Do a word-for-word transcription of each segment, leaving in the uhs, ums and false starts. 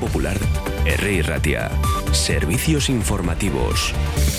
Popular, Herri Irratia. Servicios informativos.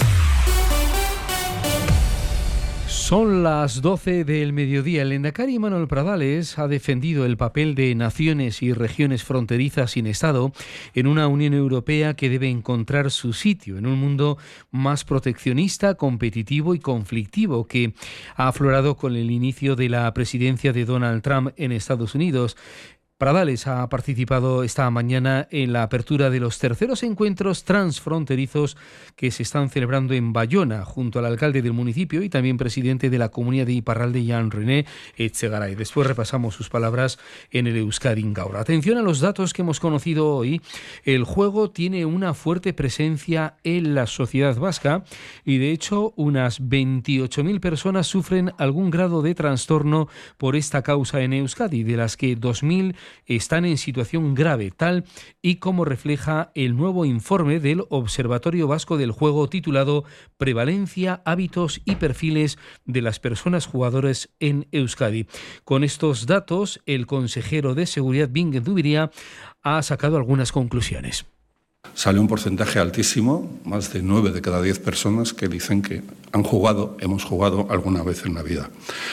Son las doce del mediodía. El lehendakari Manuel Pradales ha defendido el papel de naciones y regiones fronterizas sin Estado en una Unión Europea que debe encontrar su sitio en un mundo más proteccionista, competitivo y conflictivo que ha aflorado con el inicio de la presidencia de Donald Trump en Estados Unidos. Pradales ha participado esta mañana en la apertura de los terceros encuentros transfronterizos que se están celebrando en Bayona, junto al alcalde del municipio y también presidente de la Comunidad de Iparralde, Jean-René Etxegaray. Después repasamos sus palabras en el Euskadi Gaur. Atención a los datos que hemos conocido hoy. El juego tiene una fuerte presencia en la sociedad vasca y, de hecho, unas veintiocho mil personas sufren algún grado de trastorno por esta causa en Euskadi, de las que dos mil están en situación grave, tal y como refleja el nuevo informe del Observatorio Vasco del Juego titulado Prevalencia, hábitos y perfiles de las personas jugadoras en Euskadi. Con estos datos, el consejero de Seguridad, Bingen Dubiria, ha sacado algunas conclusiones. Sale un porcentaje altísimo, más de nueve de cada diez personas que dicen que han jugado, hemos jugado alguna vez en la vida.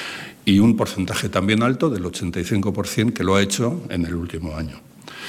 Y un porcentaje también alto del ochenta y cinco por ciento que lo ha hecho en el último año.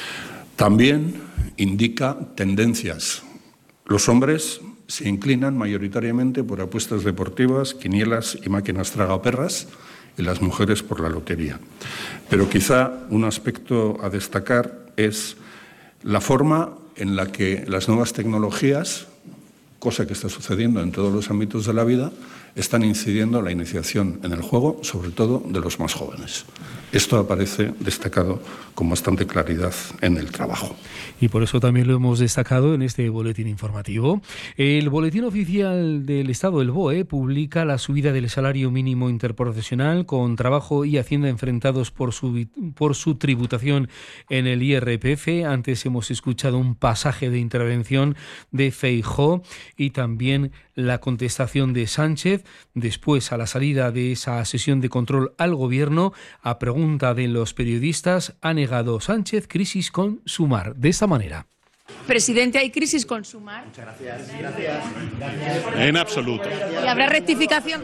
También indica tendencias. Los hombres se inclinan mayoritariamente por apuestas deportivas, quinielas y máquinas tragaperras, y las mujeres por la lotería. Pero quizá un aspecto a destacar es la forma en la que las nuevas tecnologías, cosa que está sucediendo en todos los ámbitos de la vida, están incidiendo en la iniciación en el juego, sobre todo de los más jóvenes. Esto aparece destacado con bastante claridad en el trabajo. Y por eso también lo hemos destacado en este boletín informativo. El Boletín Oficial del Estado, el B O E, publica la subida del salario mínimo interprofesional con trabajo y Hacienda enfrentados por su, por su tributación en el I R P F. Antes hemos escuchado un pasaje de intervención de Feijóo y también la contestación de Sánchez. Después, a la salida de esa sesión de control al Gobierno, a pregunta de los periodistas, ha negado Sánchez crisis con Sumar. De esta manera. Presidente, ¿hay crisis con Sumar? Muchas gracias. Gracias. Gracias. En absoluto. ¿Y habrá rectificación?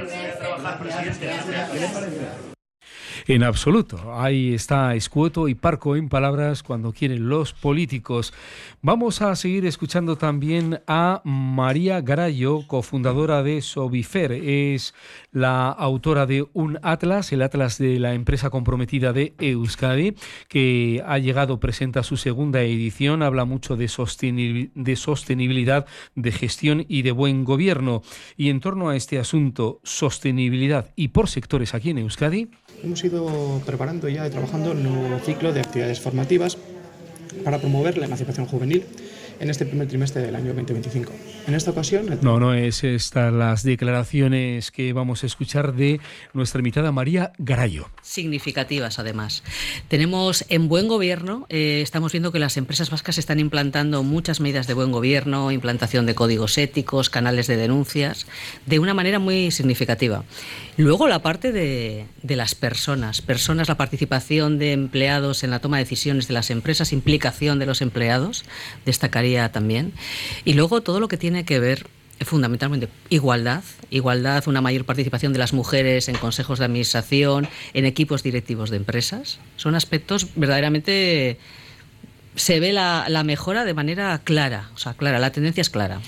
En absoluto. Ahí está escueto y parco en palabras cuando quieren los políticos. Vamos a seguir escuchando también a María Garayo, cofundadora de Sobifer. Es la autora de un atlas, el atlas de la empresa comprometida de Euskadi, que ha llegado, presenta su segunda edición. Habla mucho de sostenibilidad, de gestión y de buen gobierno. Y en torno a este asunto, sostenibilidad y por sectores aquí en Euskadi, hemos ido preparando ya y trabajando en un nuevo ciclo de actividades formativas para promover la emancipación juvenil en este primer trimestre del año veinte veinticinco. En esta ocasión... El... No, no es estas las declaraciones que vamos a escuchar de nuestra invitada María Garayo. Significativas, además. Tenemos en buen gobierno, eh, estamos viendo que las empresas vascas están implantando muchas medidas de buen gobierno, implantación de códigos éticos, canales de denuncias, de una manera muy significativa. Luego la parte de, de las personas, personas, la participación de empleados en la toma de decisiones de las empresas, implicación de los empleados, destacaría también. Y luego todo lo que tiene que ver fundamentalmente igualdad, igualdad, una mayor participación de las mujeres en consejos de administración, en equipos directivos de empresas. Son aspectos verdaderamente, se ve la, la mejora de manera clara, o sea, clara, la tendencia es clara.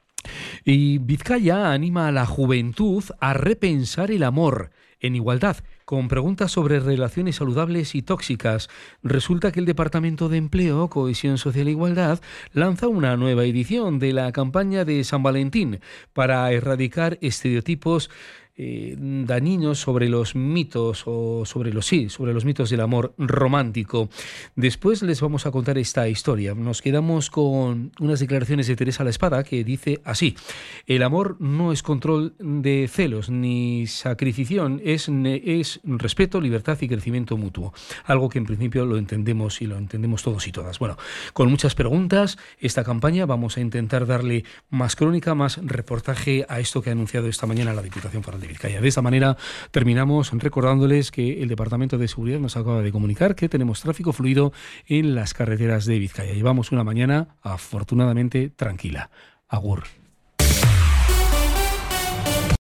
Y Vizcaya anima a la juventud a repensar el amor en igualdad, con preguntas sobre relaciones saludables y tóxicas. Resulta que el Departamento de Empleo, Cohesión Social e Igualdad lanza una nueva edición de la campaña de San Valentín para erradicar estereotipos eh, dañinos sobre los mitos o sobre los sí, sobre los mitos del amor romántico. Después les vamos a contar esta historia. Nos quedamos con unas declaraciones de Teresa La Espada que dice así: el amor no es control de celos ni sacrificación, es, es respeto, libertad y crecimiento mutuo. Algo que en principio lo entendemos y lo entendemos todos y todas. Bueno, con muchas preguntas, esta campaña vamos a intentar darle más crónica, más reportaje a esto que ha anunciado esta mañana la Diputación Foral de Vizcaya. De esta manera terminamos recordándoles que el Departamento de Seguridad nos acaba de comunicar que tenemos tráfico fluido en las carreteras de Vizcaya. Llevamos una mañana afortunadamente tranquila. Agur.